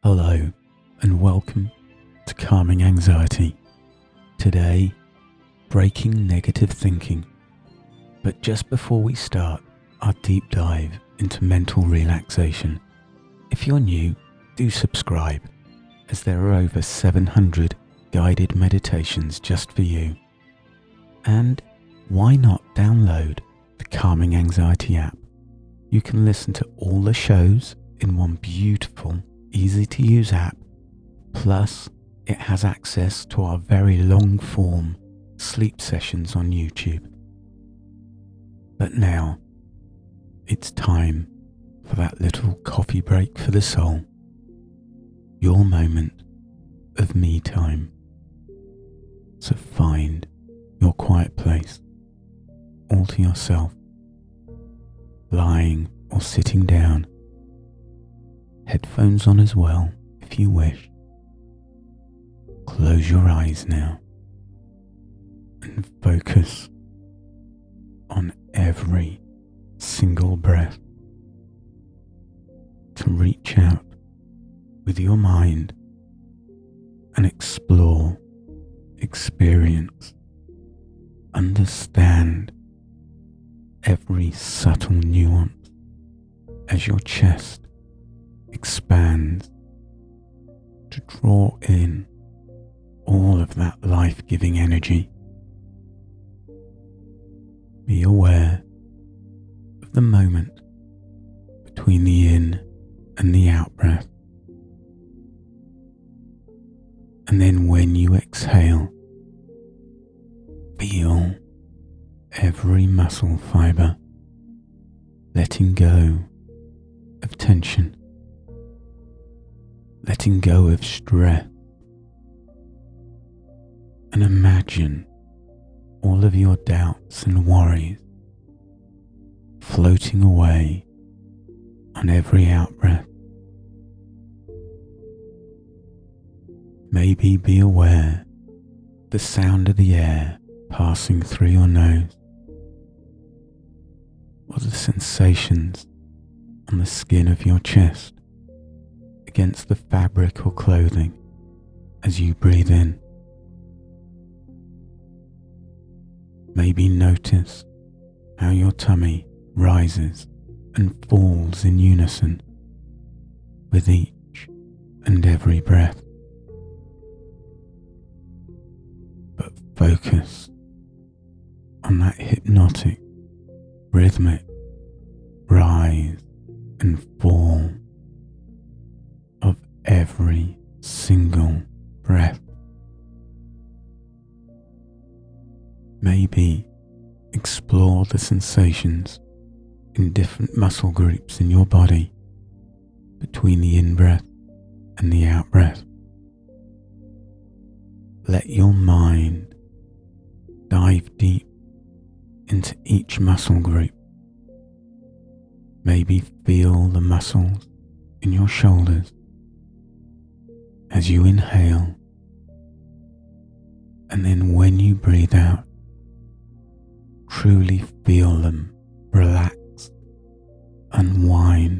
Hello and welcome to Calming Anxiety. Today, breaking negative thinking. But just before we start our deep dive into mental relaxation, if you're new, do subscribe, as there are over 700 guided meditations just for you. And why not download the Calming Anxiety app? You can listen to all the shows in one beautiful, easy-to-use app. Plus, it has access to our very long-form sleep sessions on YouTube. But now, it's time for that little coffee break for the soul. Your moment of me time. So find your quiet place, all to yourself, lying or sitting down. Headphones on as well, if you wish. Close your eyes now and focus on every single breath to reach out with your mind and explore, experience, understand every subtle nuance as your chest expands to draw in all of that life-giving energy. Be aware of the moment between the in and the out breath. And then when you exhale, feel every muscle fiber letting go of tension, letting go of stress, and imagine all of your doubts and worries floating away on every out-breath. Maybe be aware of the sound of the air passing through your nose, or the sensations on the skin of your chest against the fabric or clothing as you breathe in. Maybe notice how your tummy rises and falls in unison with each and every breath. But focus on that hypnotic, rhythmic rise and fall of every single breath. Maybe explore the sensations in different muscle groups in your body between the in-breath and the out-breath. Let your mind dive deep into each muscle group. Maybe feel the muscles in your shoulders as you inhale, and then when you breathe out, truly feel them relax, unwind,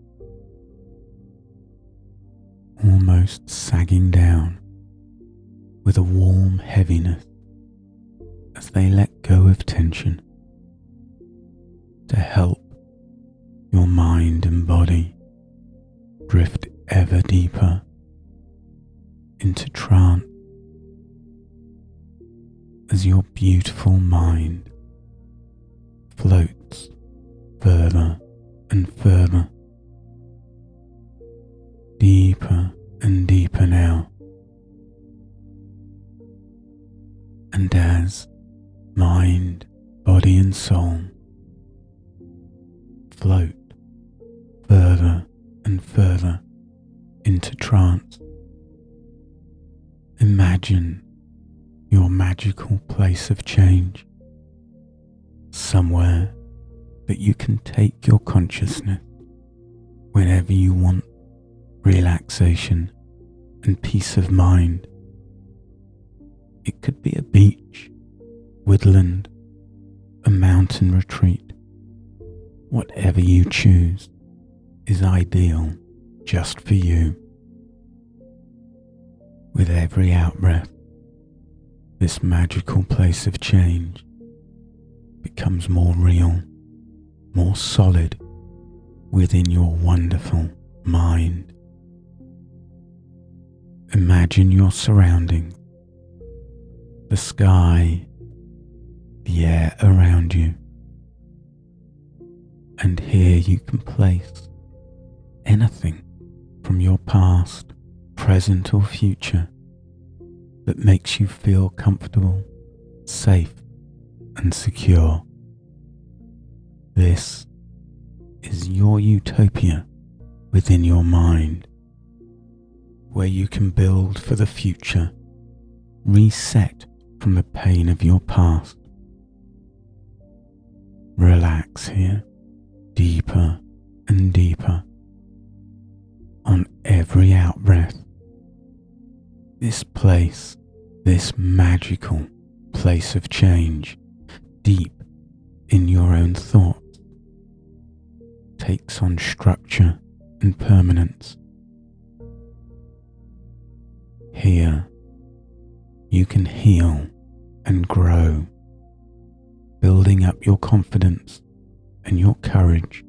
almost sagging down with a warm heaviness as they let go of tension to help your mind and body drift ever deeper into trance as your beautiful mind floats further and further, deeper and deeper now. And as mind, body and soul float further and further into trance, imagine your magical place of change, somewhere that you can take your consciousness whenever you want relaxation and peace of mind. It could be a beach, woodland, a mountain retreat. Whatever you choose is ideal just for you. With every out-breath, this magical place of change becomes more real, more solid within your wonderful mind. Imagine your surroundings, the sky, the air around you, and here you can place anything from your past, present or future that makes you feel comfortable, safe and secure. This is your utopia within your mind, where you can build for the future, reset from the pain of your past. Relax here, deeper and deeper. On every out-breath, this place, this magical place of change, deep in your own thoughts, takes on structure and permanence. Here, you can heal and grow, building up your confidence and your courage,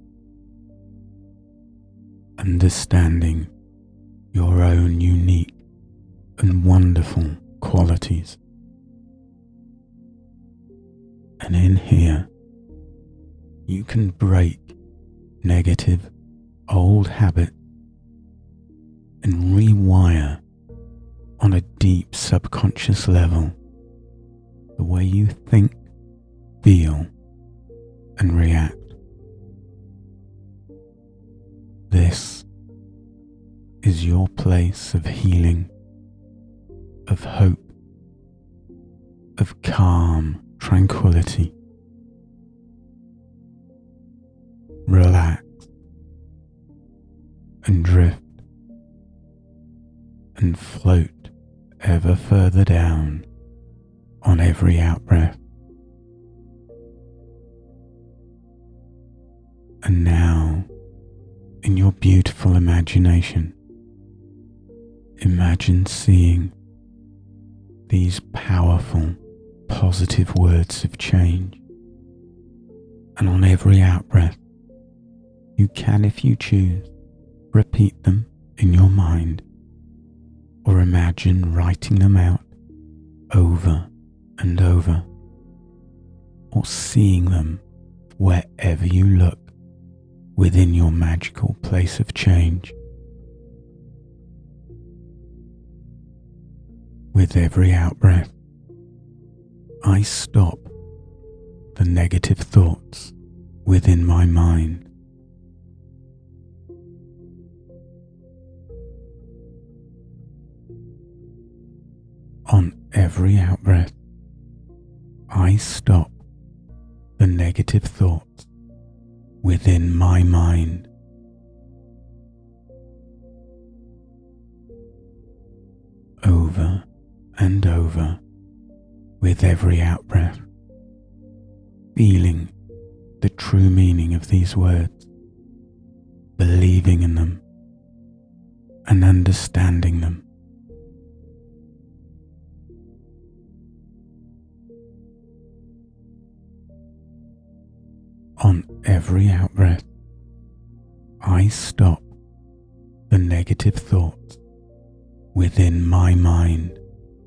understanding your own unique and wonderful qualities. And in here, you can break negative old habits and rewire on a deep subconscious level the way you think, feel, and react. This is your place of healing, of hope, of calm tranquility. Relax and drift and float ever further down on every out-breath. And now, in your beautiful imagination, imagine seeing these powerful, positive words of change. And on every out-breath, you can, if you choose, repeat them in your mind, or imagine writing them out over and over, or seeing them wherever you look within your magical place of change. With every out-breath, I stop the negative thoughts within my mind. On every out-breath, I stop the negative thoughts within my mind. Over and over, with every out-breath, feeling the true meaning of these words, believing in them, and understanding them. On every out-breath, I stop the negative thoughts within my mind.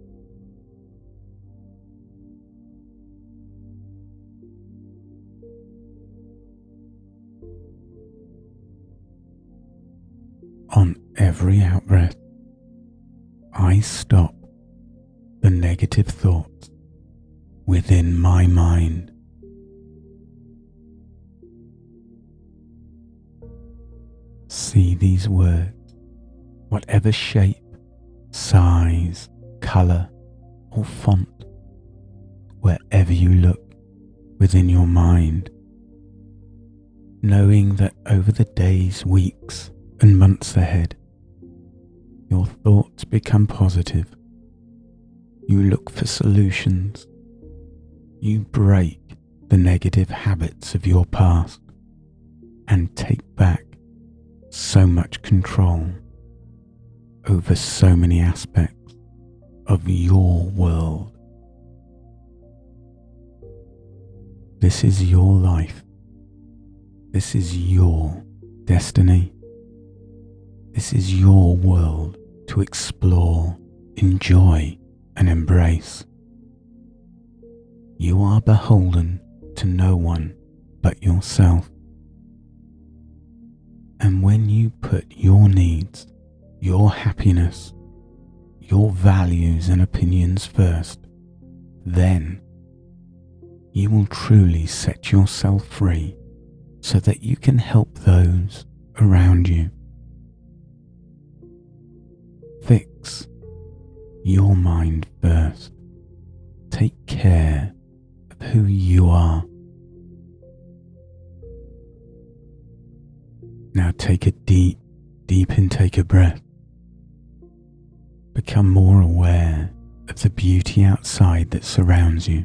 On every out-breath, I stop the negative thoughts within my mind. See these words, whatever shape, size, colour, or font, wherever you look within your mind, knowing that over the days, weeks, and months ahead, your thoughts become positive. You look for solutions. You break the negative habits of your past and take back so much control over so many aspects of your world. This is your life. This is your destiny. This is your world to explore, enjoy, and embrace. You are beholden to no one but yourself. And when you put your needs, your happiness, your values and opinions first, then you will truly set yourself free so that you can help those around you. Fix your mind first. Take care of who you are. Now take a deep intake of breath. Become more aware of the beauty outside that surrounds you.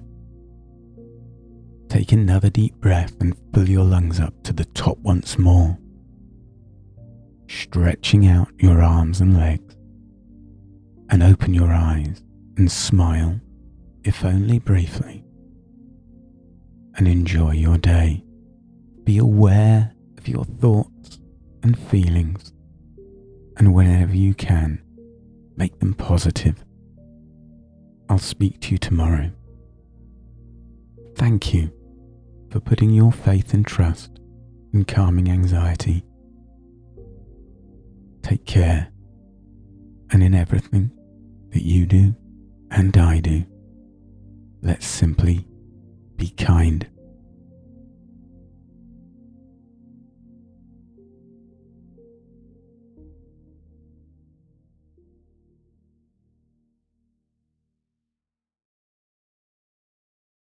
Take another deep breath and fill your lungs up to the top once more, stretching out your arms and legs, and open your eyes and smile, if only briefly, and enjoy your day. Be aware of your thoughts and feelings, and whenever you can, make them positive. I'll speak to you tomorrow. Thank you for putting your faith and trust in calming anxiety. Take care, and in everything that you do and I do, let's simply be kind.